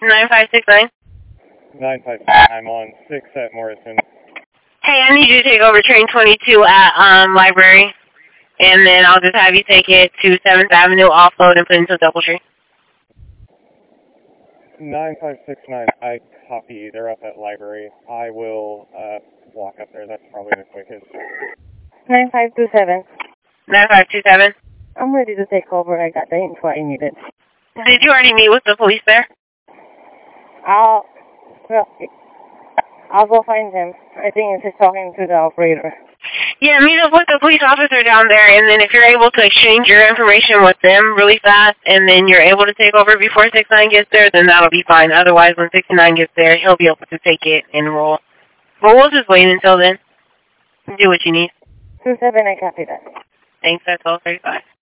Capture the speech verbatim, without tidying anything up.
nine five six nine. nine five six nine, I'm on six at Morrison. Hey, I need you to take over train twenty-two at um Library, and then I'll just have you take it to seventh Avenue, offload, and put into Doubletree. nine five six nine, I copy. They're up at Library. I will uh, walk up there. That's probably the quickest. nine five two seven. nine five two seven. I'm ready to take over. I got the info I needed. Did you already meet with the police there? I'll, well, I'll go find him. I think he's talking to the operator. Yeah, meet up with the police officer down there, and then if you're able to exchange your information with them really fast, and then you're able to take over before six nine gets there, then that'll be fine. Otherwise, when sixty-nine gets there, he'll be able to take it and roll. But we'll just wait until then. Do what you need. two seven, I copy that. Thanks, that's all thirty-five.